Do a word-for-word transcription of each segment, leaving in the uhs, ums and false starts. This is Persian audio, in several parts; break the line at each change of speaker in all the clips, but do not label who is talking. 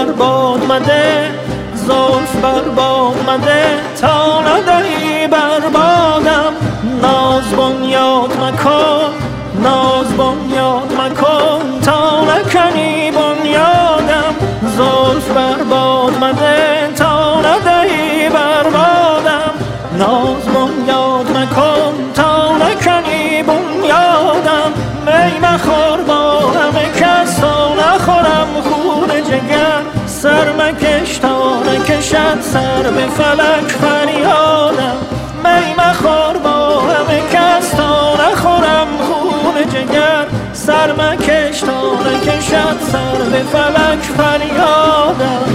بر باد مده زلف بر باد مده تا ندهی بر بادم ناز بنیاد مکن ناز بنیاد مکن تا نکنی بنیادم زلف بر باد مده تا ندهی بر بادم ناز بنیاد مکن تا نکنی بنیادم می مخور با همه کس تا نخورم خون جگر سر مکش تا نکشد سر به فلک فریادم می مخور با همه کس تا نخورم خون جگر سر مکش تا نکشد سر به فلک فریادم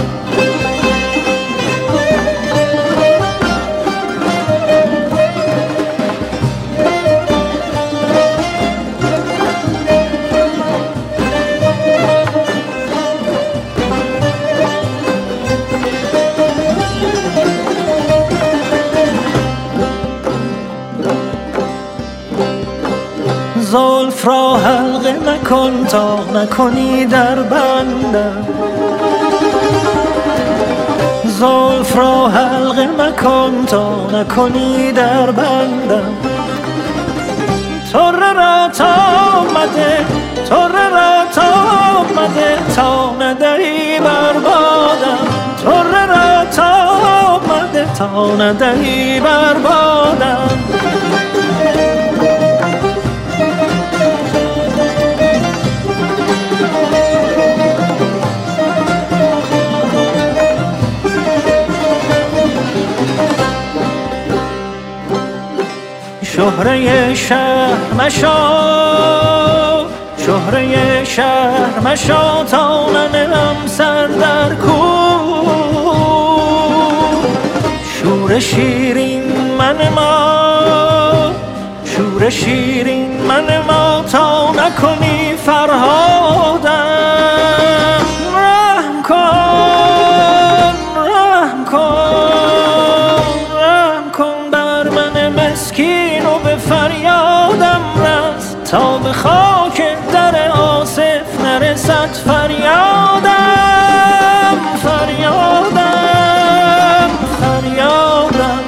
زلف را حلقه مکن تا نکنی در بندم زلف را حلقه مکن تا نکنی در بندم طره را تا آمده طره را تا آمده تا ندهی بر بادم طره را تا آمده تا ندهی بر بادم شهره شهر مشا شهره شهر مشا تا ننم سر در کوه شور شیرین من ما شور شیرین من ما تا نکنی فرهادم رحم کن رحم کن رحم کن بر من مسکین و به فریادم رس تا به خاک در آصف نرسد فریادم فریادم فریادم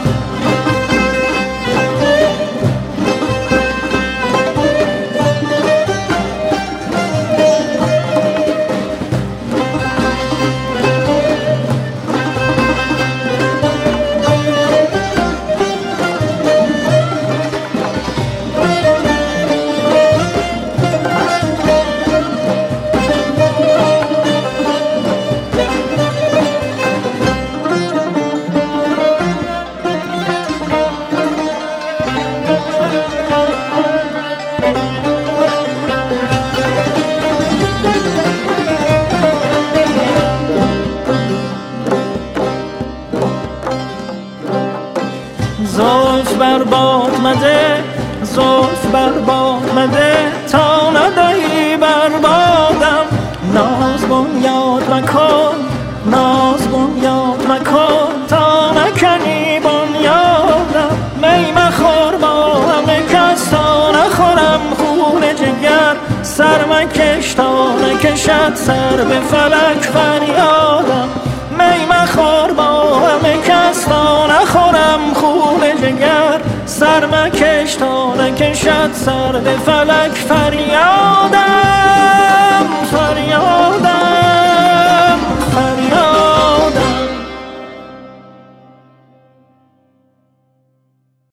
زلف بر باد مده زلف بر باد مده تا ندهی بر بادم ناز بنیاد مکن ناز بنیاد مکن تا نکنی بنیادم می مخور با همه کس تا نخورم خون جگر سر مکش تا نکشد سر به فلک فریادم می مخور با همه کس تا نخورم خون جگر سر مکش تا نکشد سر به فلک فریاد